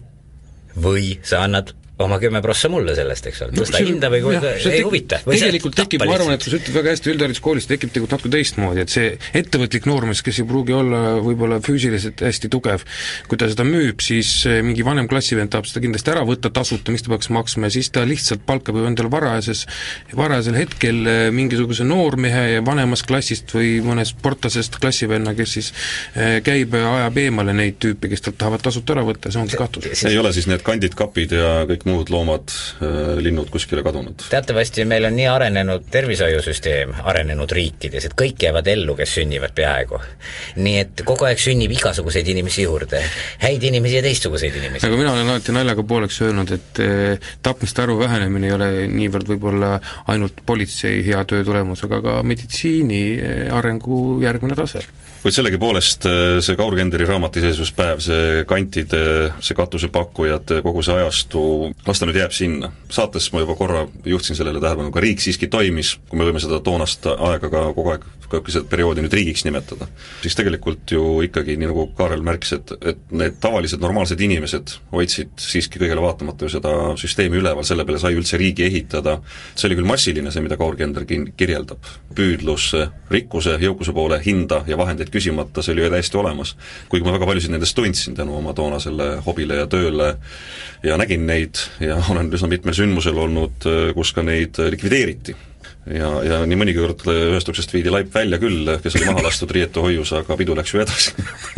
või sa annad oma 10% mulle sellest, eks ole, tõsta hinda või ei huvita. Tegelikult tekib, ma arvan, et sa ütled väga hästi üldhariduskoolis, tekib tegelikult natuke teistmoodi, et see ettevõtlik noormees, kes ei pruugi olla võib-olla füüsiliselt hästi tugev, kui ta seda müüb, siis mingi vanem klassivend tahab seda kindlasti ära võtta tasuta, mis ta peaks maksma ja siis ta lihtsalt palkab endale varajasel hetkel mingisuguse noormehe ja vanemast klassist või mõnest sportlasest klassivenna, kes siis käib ja ajab eemale neid tüüpi, kes talt tahavad tasuta ära võtta, see ongi kahtlus. Ei ole siis need kandid, kapid ja kõik muud loomad, linnud kuskile kadunud. Teatavasti meil on nii arenenud tervishoiusüsteem arenenud riikides, et kõik jäävad ellu, kes sünnivad peaaegu. Nii et kogu aeg sünnib igasuguseid inimesi juurde, häid inimesi ja teistsuguseid inimesi. Aga mina olen alati naljaga pooleks öelnud, et tapmiste arvu vähenemine ei ole niivõrd võib-olla ainult politsei hea töö tulemus, aga ka meditsiini arengu järgmine tase. Kuid sellegi poolest see Kaur Kenderi raamatiseisvuspäev, see kantide, see katusepakkujad, kogu see ajastu, las ta nüüd jääb sinna. Saates ma juba korra juhtsin sellele tähelepanu, ka riik siiski toimis, kui me võime seda toonast aega ka kogu aeg seda perioodi nüüd riigiks nimetada, siis tegelikult ju ikkagi, nii nagu Kaarel märkis, et need tavalised normaalsed inimesed hoidsid siiski kõigele vaatamata ju seda süsteemi üleval, selle peale sai üldse riigi ehitada. See oli küll massiline, see, mida Kaur Kender kirjeldab. Püüdlus rikkuse, jõukuse poole, hinda ja vahendeid küsimata, see oli ju täiesti olemas. Kuigi ma väga paljusid nendest tundsin tänu oma toonasele hobile ja tööle ja nägin neid ja olen üsna mitmel sündmusel olnud, kus ka neid likvideeriti. Ja nii mõnikord ühest uksest viidi laip välja küll, kes oli maha lastud riietuhoius, aga pidu läks ju edasi.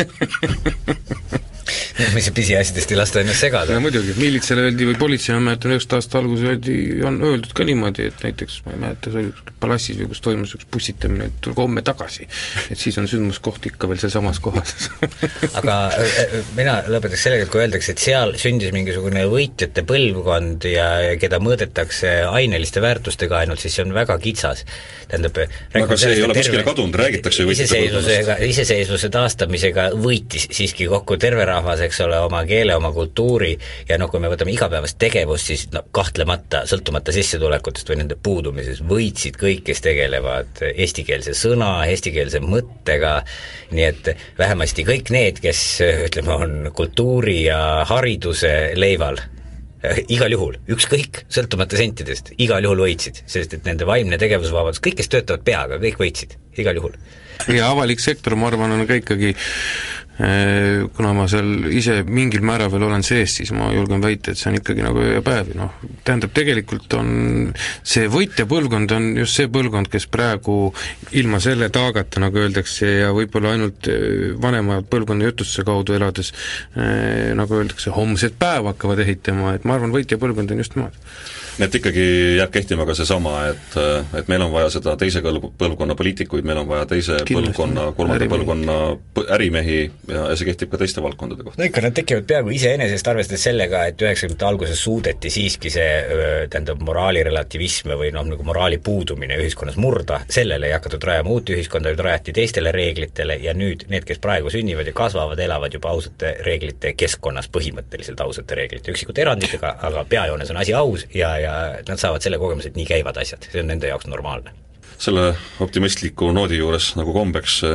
mis see pisiasjadest ei lasta ennast segada. Ja muidugi, miilitsele öeldi või politsei, ma mäletan 9 aasta alguses on öeldud ka niimoodi, et näiteks, ma ei mäleta, see oli palassis või kus toimus üks bussitamine, et tulge homme tagasi. Et siis on sündmuskoht ikka veel seal samas kohas. Aga mina lõpetaks sellega, et kui öeldakse, et seal sündis mingisugune võitjate põlvkond ja keda mõõdetakse aineliste väärtustega ainult, siis see on väga kitsas. Tähendab, aga see ei ole kuskile kadunud, räägitakse iseseisvuse taastamisega võitis siiski kokku terve rahvas, eks ole, oma keele, oma kultuuri ja kui me võtame igapäevast tegevust, siis kahtlemata, sõltumata sissetulekutest või nende puudumises, võitsid kõik, kes tegelevad eestikeelse sõna, eestikeelse mõttega, nii et vähemasti kõik need, kes ütleme, on kultuuri ja hariduse leival, igal juhul, ükskõik, sõltumata sentidest, igal juhul võitsid, sest et nende vaimne tegevusvabadus, kõik, kes töötavad peaga, kõik võitsid, igal juhul. Ja avalik sektor, ma arvan, on ka ikkagi, kuna ma seal ise mingil määral veel olen sees, siis ma julgen väita, et see on ikkagi nagu öö ja päev, tähendab, tegelikult on see võitja põlvkond on just see põlvkond, kes praegu ilma selle taagata, nagu öeldakse, ja võib-olla ainult vanema põlvkonna jutustuse kaudu elades, nagu öeldakse, homset päeva hakkavad ehitama, et ma arvan, võitja põlvkond on just maad. Et ikkagi jääb kehtima ka seesama, et meil on vaja seda teise põlvkonna poliitikuid, meil on vaja teise põlvkonna, kolmanda põlvkonna ärimehi ja see kehtib ka teiste valdkondade kohta. No ikka nad tekivad peaaegu iseenesest, arvestades sellega, et 90. alguses suudeti siiski see moraali relativism või nagu moraali puudumine ühiskonnas murda, sellele ei hakatud rajama uut ühiskonda, rajati teistele reeglitele ja nüüd need, kes praegu sünnivad ja kasvavad, elavad juba ausate reeglite keskkonnas, põhimõtteliselt ausate reeglite, üksikute eranditega, aga peajoones on asi aus ja nad saavad selle kogemuse, et nii käivad asjad, see on nende jaoks normaalne. Selle optimistliku noodi juures, nagu kombeks,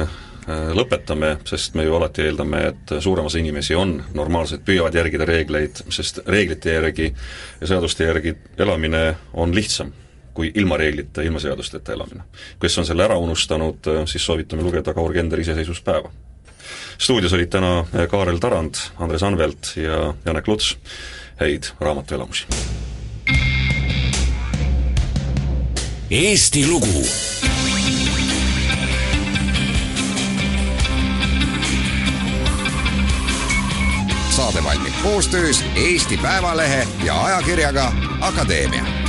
lõpetame, sest me ju alati eeldame, et suurem osa inimesi on normaalsed, püüavad järgida reegleid, sest reeglite järgi ja seaduste järgi elamine on lihtsam kui ilma reeglite, ilma seadusteta elamine. Kes on selle ära unustanud, siis soovitame lugeda Kaur Kenderi iseseisvuspäeva. Stuudios olid täna Kaarel Tarand, Andres Anvelt ja Janek Luts. Häid raamatuelamusi! Eesti lugu. Saade valmib koostöös Eesti Päevalehe ja ajakirjaga Akadeemia.